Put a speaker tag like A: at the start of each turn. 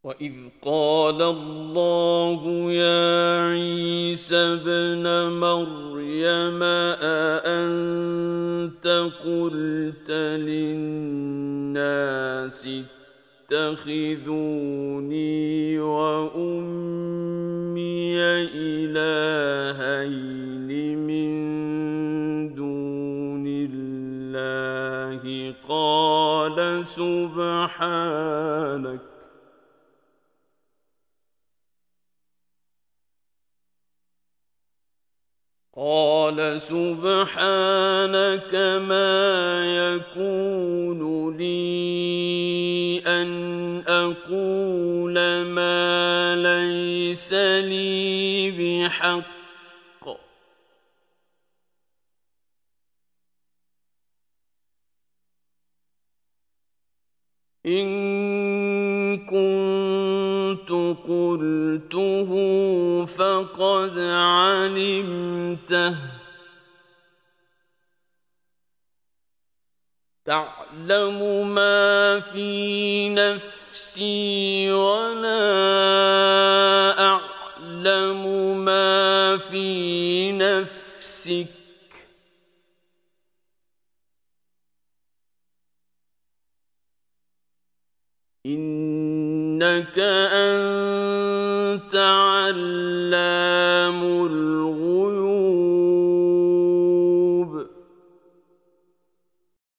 A: وإذ قال الله يا عيسى ابن مريم أأنت قلت للناس اتخذوني وأمي إلهين من دون الله قال سبحانك ما يكون لي أن أقول ما ليس لي بحق إن كنت قلته فقد علمته تعلم ما في نفسي ولا أعلم ما في نفسك إنك أنت علام